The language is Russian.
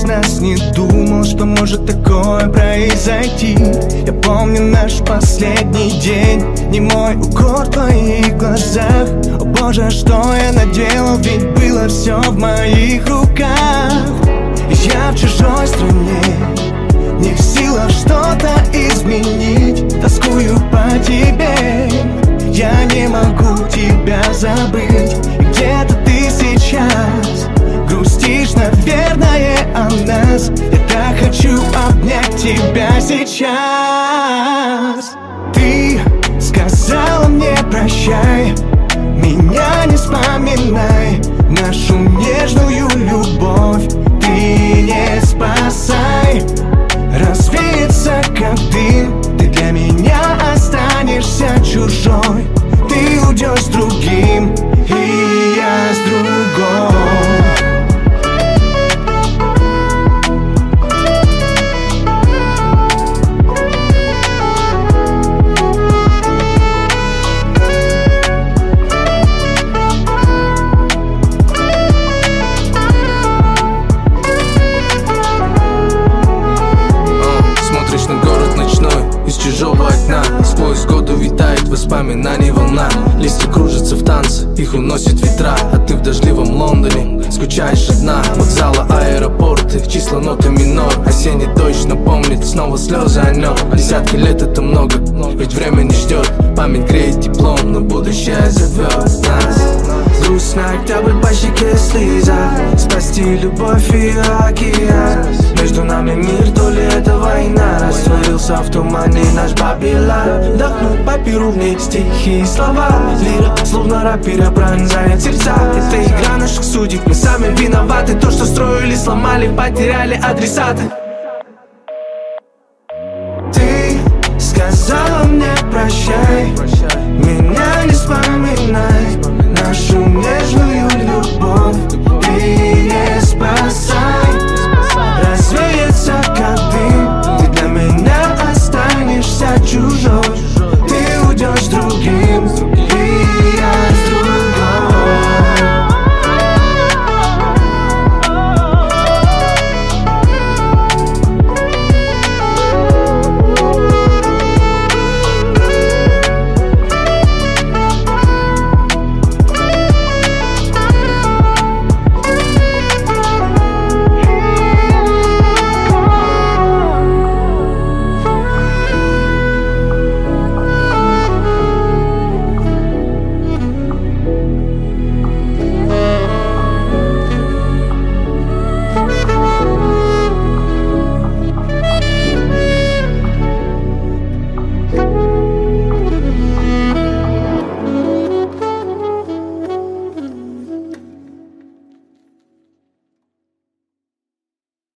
нас не думал, что может такое произойти. Я помню наш последний день, немой укор в твоих глазах. О боже, что я наделал, ведь было все в моих руках. Я в чужой стране, не в силах что-то изменить. Тоскую по тебе, я не могу тебя забыть. И где-то ты сейчас грустишь, наверное, о нас. Я так хочу обнять тебя сейчас. Ты сказала мне прощай, меня не вспоминай. Нашу нежную любовь ты не спасай. Развеется как дым, ты для меня останешься чужой. Ты уйдешь с другим, и я с другой. Смотришь на город ночной из чужого окна. Сквозь годы витает воспоминаний волна. Листья кружатся в танце, их уносит ветра. А ты в дождливом Лондоне скучаешь одна. Вокзалы, аэропорты, числа ноты минор. Осенний дождь напомнит снова слезы о нем. Десятки лет это много, ведь время не ждет. Память греет теплом, но будущее зовет нас. Грустно, октябрь по щеке слеза. Спасти любовь и океан. Между нами мир, то ли это война. Растворился в тумане наш Бабилон. Вдохнул по перу в ней стихи и слова. Лира, словно рапира, пронзает сердца. Это игра наших судеб, мы сами виноваты. То, что строили, сломали, потеряли адресаты. Ты сказала мне прощай, меня не вспоминай. Нашу нежную любовь